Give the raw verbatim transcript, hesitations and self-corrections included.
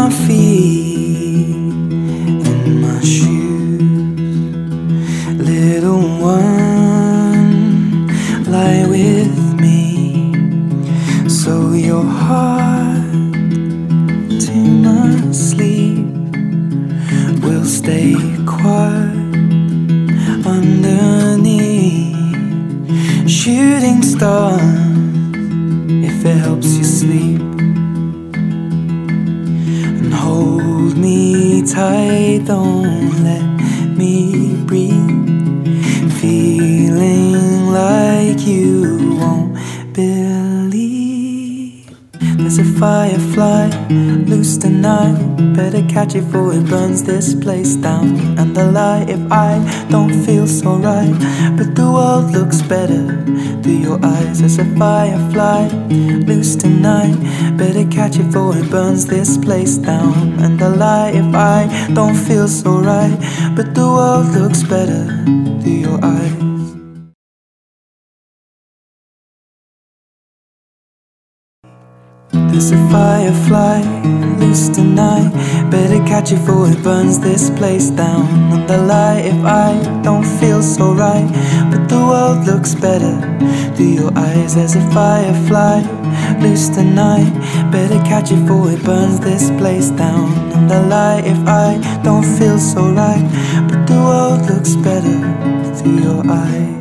my feet in my shoes. Little one, lie with me, so your heart to my sleep will stay quiet underneath shooting stars, if it helps you sleep. And hold me tight, don't let me breathe, feeling like you won't believe. There's a firefly loose tonight, better catch it before it burns this place down. And I lie if I don't feel so right, but the world looks better through your eyes. There's a firefly loose tonight, better catch it before it burns this place down. And I lie if I don't feel so right, but the world looks better through your eyes. There's a firefly loose tonight, better catch it before it burns this place down. And I lie if I don't feel so right, but the world looks better through your eyes. There's a firefly loose tonight, better catch it before it burns this place down. And I lie if I don't feel so right, but the world looks better through your eyes.